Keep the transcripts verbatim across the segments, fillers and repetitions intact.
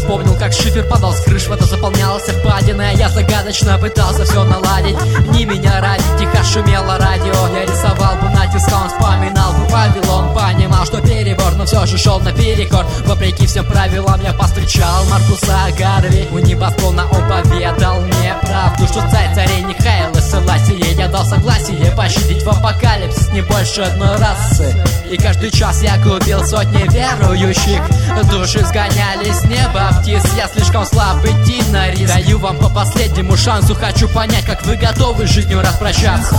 вспомнил, как шифер падал с крыш, вода заполнялась впадиной. Я загадочно пытался все наладить, не меня ради, тихо шумело радио. Я рисовал бы, натискал, вспоминал бы Вавилон. Понимал, что перебор, но все же шел наперекор. Вопреки всем правилам я повстречал Маркуса Гарви. У небосклона он поведал мне правду, что царь царей не Хайл и Селасия. Я дал согласие пощадить в апокалипсис не больше одной расы. И каждый час я губил сотни верующих. Души сгонялись с неба птиц. Я слишком слаб идти на риск. Даю вам по последнему шансу. Хочу понять, как вы готовы с жизнью распрощаться.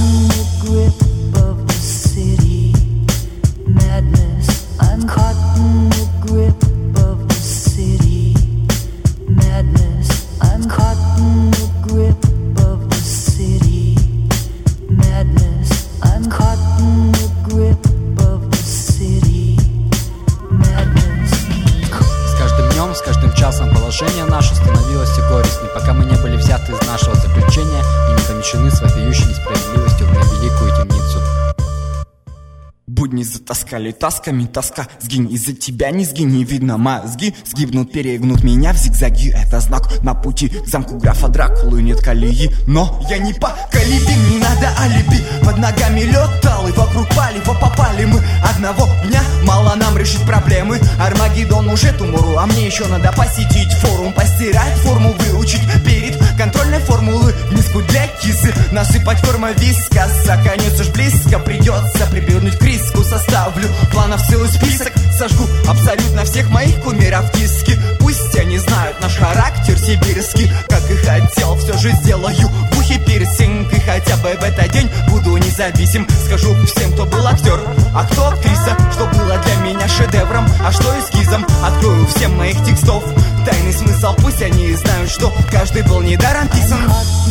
Положение наше становилось все горестней, пока мы не были взяты из нашего заключения и не помещены с вопиющей несправедливостью в великую темницу. Будни затаскали тасками, тоска, сгинь, из-за тебя не сгинь, не видно мозги. Сгибнут, перегнут меня в зигзаги, это знак на пути к замку графа Дракулы. Нет колеи, но я не поколебим, не надо алиби. Под ногами лед талый, вокруг палева попали мы. Одного дня мало нам решить проблемы. Армагеддон уже тумору, а мне еще надо посетить форум, постирать форму, выучить перед контрольной формулы в миску для кисы, насыпать формовискас. А конец уж близко, придется прибегнуть к риску. Составлю планов целый список, сожгу абсолютно всех моих кумиров диски. Пусть они знают наш характер сибирский, как и хотел, все же сделаю в ухе пирсинг. И хотя бы в этот день буду независим. Скажу всем, кто был актер, а кто актриса, что было для меня шедевром, а что эскизом. Открою всем моих текстов тайный смысл, пусть они знают, что каждый был недаром писан.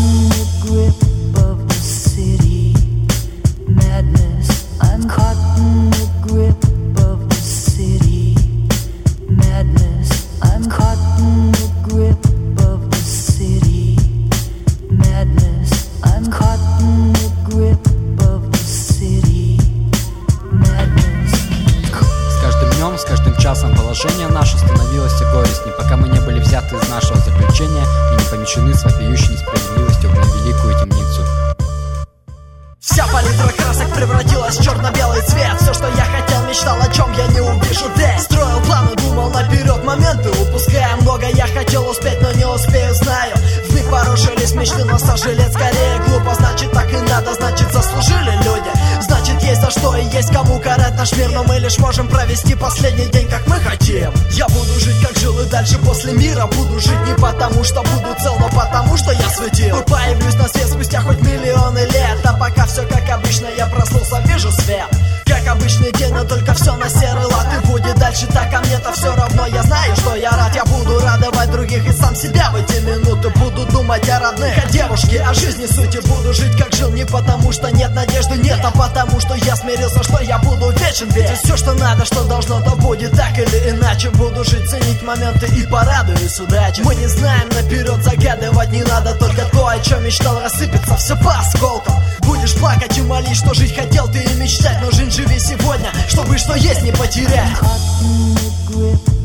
I'm caught in the grip of the city madness. I'm caught in the grip of the city madness. I'm caught in the grip of the city madness. С каждым днем, с каждым часом положение наше становилось все горестней, пока мы не были взяты из нашего заключения и не помещены с вопиющей несправедливостью в великую темницу. Вся палитра красок превратилась в черно-белый цвет. Все, что я хотел, мечтал, о чем я не увижу здесь. Строил планы, думал наперед, моменты упуская. Много я хотел успеть, но не успею, знаю. Вмиг порушились мечты, но сожалеть скорее глупо. Значит, так и надо, значит, заслужили люди. Значит, есть за что и есть кому карать наш мир. Но мы лишь можем провести последний день, как мы хотим. Я буду жить, как жил, и дальше после мира буду жить не потому, что буду цел, но потому, что я светил. И появлюсь на свет спустя хоть миллионы лет. А пока все как обычно, я проснулся, вижу свет. Как обычный день, но только все на серый лад. И будет дальше так, а мне-то все равно. Я знаю, что я рад, я буду радовать других и сам себя в эти минуты. Буду думать о родных, о девушке, о жизни сути. Буду жить, как жил, не потому, что нет надежды, нет, а потому, что я смирился, что я буду вечен. Ведь все, что надо, что должно, то будет так или иначе. Буду жить, ценить моменты и порадуюсь удачи. Мы не знаем наперед, загадывать не надо. Только то, о чем мечтал, рассыпется все по осколкам. Будешь плакать и молить, что жить хотел ты и мечтать. Но жизнь живи сегодня, чтобы что есть не потерять.